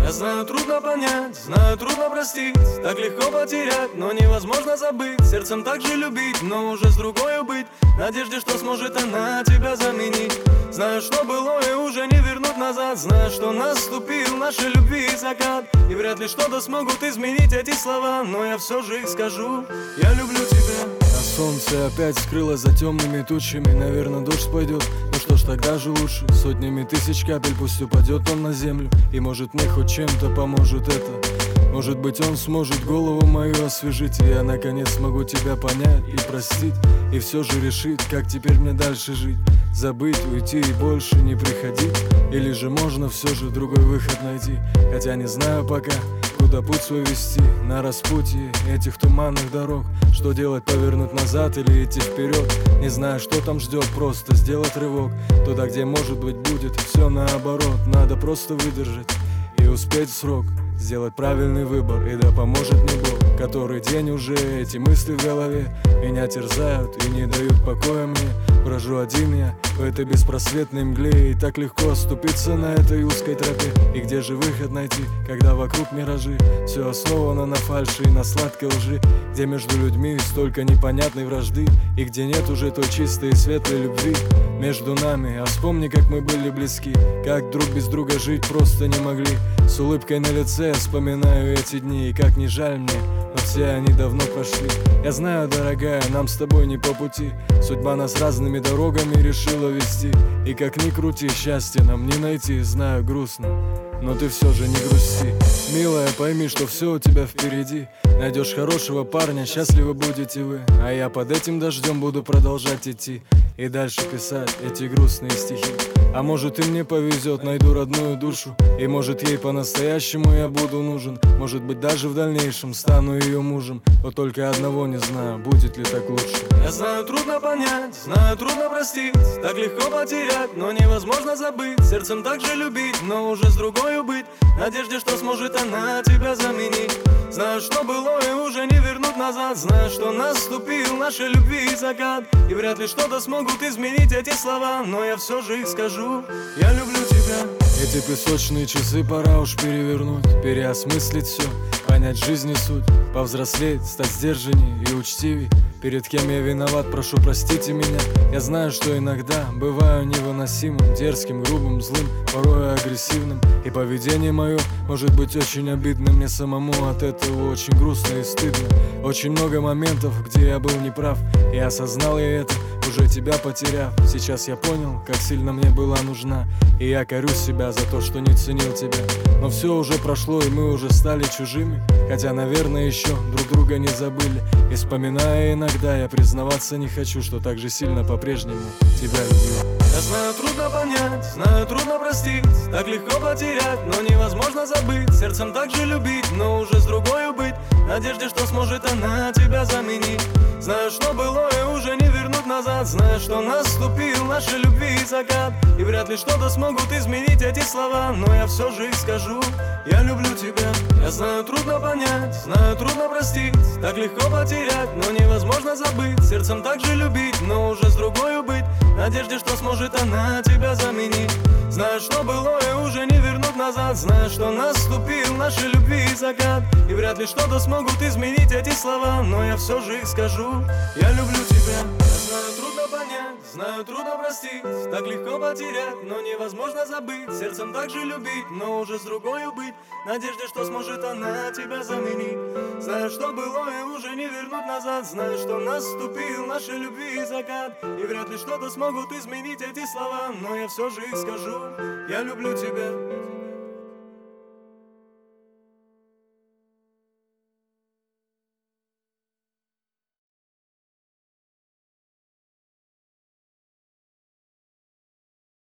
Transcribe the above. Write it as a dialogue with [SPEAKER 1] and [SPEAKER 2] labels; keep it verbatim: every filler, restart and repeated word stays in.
[SPEAKER 1] Я знаю, трудно понять, знаю, трудно простить. Так легко потерять, но невозможно забыть. Сердцем так же любить, но уже с другой быть. В надежде, что сможет она тебя заменить. Знаю, что было и уже не вернуть назад. Знаю, что наступил нашей любви закат. И вряд ли что-то смогут изменить эти слова, но я все же их скажу: я люблю тебя.
[SPEAKER 2] А солнце опять скрылось за темными тучами. Наверное, дождь пойдет, ну что ж, тогда же лучше. Сотнями тысяч капель пусть упадет он на землю. И может мне хоть чем-то поможет это. Может быть он сможет голову мою освежить. И я наконец смогу тебя понять и простить. И все же решить, как теперь мне дальше жить. Забыть, уйти и больше не приходить. Или же можно все же другой выход найти. Хотя не знаю пока, куда путь свой вести. На распутье этих туманных дорог. Что делать, повернуть назад или идти вперед? Не знаю, что там ждет, просто сделать рывок туда, где может быть будет все наоборот. Надо просто выдержать и успеть в срок. Сделать правильный выбор, и да поможет мне Бог. Который день уже эти мысли в голове меня терзают и не дают покоя мне. Брожу один я в этой беспросветной мгле. И так легко оступиться на этой узкой тропе. И где же выход найти, когда вокруг миражи? Все основано на фальши и на сладкой лжи. Где между людьми столько непонятной вражды. И где нет уже той чистой и светлой любви между нами. А вспомни, как мы были близки, как друг без друга жить просто не могли. С улыбкой на лице я вспоминаю эти дни. И как не жаль мне, но все они давно прошли. Я знаю, дорогая, нам с тобой не по пути. Судьба нас разными дорогами решила вести. И как ни крути, счастье нам не найти. Знаю, грустно, но ты все же не грусти. Милая, пойми, что все у тебя впереди. Найдешь хорошего парня, счастливы будете вы. А я под этим дождем буду продолжать идти и дальше писать эти грустные стихи. А может и мне повезет, найду родную душу. И может ей по-настоящему я буду нужен. Может быть даже в дальнейшем стану ее мужем. Вот только одного не знаю, будет ли так лучше.
[SPEAKER 1] Я знаю, трудно понять, знаю, трудно простить. Так легко потерять, но невозможно забыть. Сердцем так же любить, но уже с другой быть. В надежде, что сможет она тебя заменить. Знаю, что было и уже не вернуть назад. Знаю, что наступил нашей любви закат. И вряд ли что-то смогут изменить эти слова, но я все же их скажу: я люблю тебя.
[SPEAKER 2] Эти песочные часы пора уж перевернуть, переосмыслить все, понять жизни суть, повзрослеть, стать сдержанней и учтивей. Перед кем я виноват, прошу, простите меня. Я знаю, что иногда бываю невыносимым, дерзким, грубым, злым, порой агрессивным. И поведение мое может быть очень обидным. Мне самому от этого очень грустно и стыдно. Очень много моментов, где я был неправ. И осознал я это, уже тебя потеряв. Сейчас я понял, как сильно мне была нужна. И я корю себя за то, что не ценил тебя. Но все уже прошло, и мы уже стали чужими. Хотя, наверное, еще друг друга не забыли. И вспоминая иногда, я признаваться не хочу, что так же сильно по-прежнему тебя люблю.
[SPEAKER 1] Я знаю, трудно понять, знаю, трудно простить. Так легко потерять, но невозможно забыть. Сердцем так же любить, но уже с другой быть. В надежде, что сможет она тебя заменить. Знаю, что было и уже не вернуть назад. Знаю, что наступил нашей любви закат. И вряд ли что-то смогут изменить эти слова, но я все же их скажу: я люблю тебя. Я знаю, трудно понять, знаю, трудно простить. Так легко потерять, но невозможно забыть. Сердцем так же любить, но уже с другой быть. В надежде, что сможет она тебя заменить. Знаю, что было и уже не вернуть назад. Знаю, что наступил нашей любви закат. И вряд ли что-то смогут изменить эти слова, но я все же их скажу: я люблю тебя. Я знаю, трудно понять, знаю, трудно простить. Так легко потерять, но невозможно забыть. Сердцем так же любить, но уже с другой быть. В надежде, что сможет она тебя заменить. Знаю, что было и уже не вернуть назад. Знаю, что наступил нашей любви закат. И вряд ли что-то смогут изменить эти слова, но я все же их скажу: я люблю тебя.